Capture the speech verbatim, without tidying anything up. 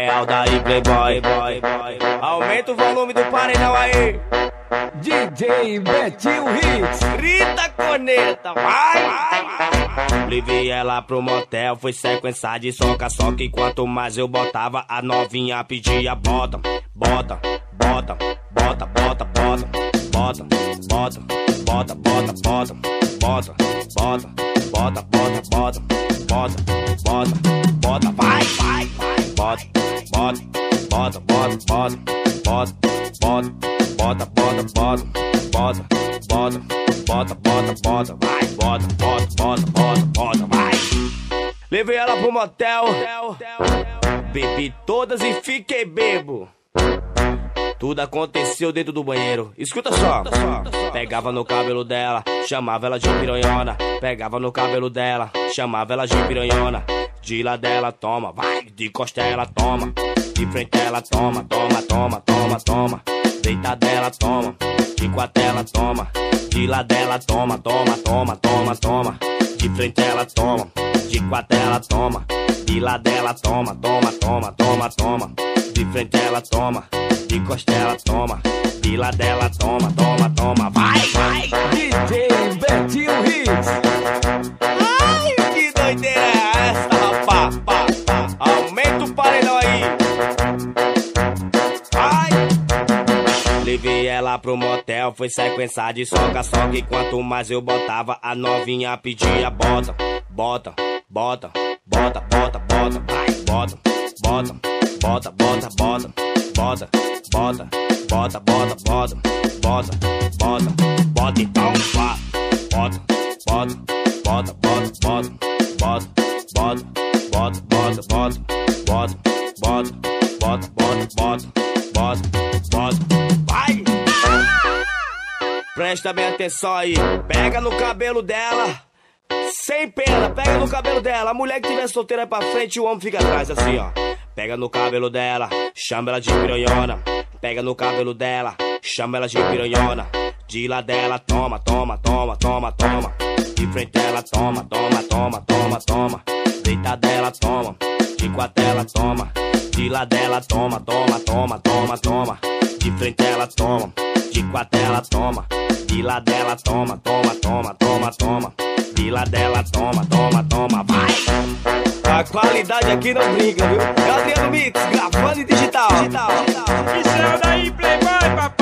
real daí, playboy, boy, boy. Aumenta o volume do paredão aí. D J Betinho Hits. Grita, corneta, vai, vai. Levei ela pro motel, foi sequência de soca-soca. Enquanto mais eu botava, a novinha pedia bota, bota, bota, bota, bota, bota, bota, bota, bota, bota, bota, bota, bota, bota, bota, bota, bota, bota, bota, vai, vai, vai, bota, bota, bota, bota, bota, bota, bota, bota, bota, bota, bota, bota, bota, bota, bota, vai, bota, bota, bota, bota, bota, vai. Levei ela pro motel, bebi todas e fiquei bebo. Tudo aconteceu dentro do banheiro. Escuta só. Pegava no cabelo dela, chamava ela de piranhona. Pegava no cabelo dela, chamava ela de piranhona. De lá dela toma, vai, de costela toma. De frente ela toma, toma, toma, toma, toma. Deita dela toma, de quatela toma. De lá dela toma, toma, toma, toma, toma. De frente ela toma, de quatela toma. De lá dela toma, toma, toma, toma, toma. De frente ela toma, de costela toma. De lá dela toma, toma, toma, vai, vai. D J Betinho Hits. Ai, que doideira é essa, rapá? Pá, pá. Aumenta o paredão aí. Vai. Levei ela pro motel, foi sequência de soca-soca. E quanto mais eu botava, a novinha pedia bota, bota, bota, bota, bota, bota, vai, bota, bota, bota, bota, bota, bota, bota, bota, bota, bota, bota, bota, bota, então vá, bota, bota, bota, bota, bota, bota, bota, bota, bota, bota, bota, bota, bota, bota, bota, bota, bota, vai! Presta bem atenção aí, pega no cabelo dela, sem pena, pega no cabelo dela. A mulher que tiver solteira é pra frente e o homem fica atrás assim, ó. Pega no cabelo dela, chama ela de piranhona. Pega no cabelo dela, chama ela de piranhona. De lá dela toma, toma, toma, toma, toma. De frente ela toma, toma, toma, toma, toma. Deita dela toma, de quatela toma. De lá dela toma, toma, toma, toma, toma. De frente ela toma, de quatela toma. De lá dela toma, toma, toma, toma, toma. De lá dela toma, toma, toma, vai. A qualidade aqui não brinca, viu? É Adriano Mix, gravando em digital. digital, digital. E saiu daí, playboy, papai.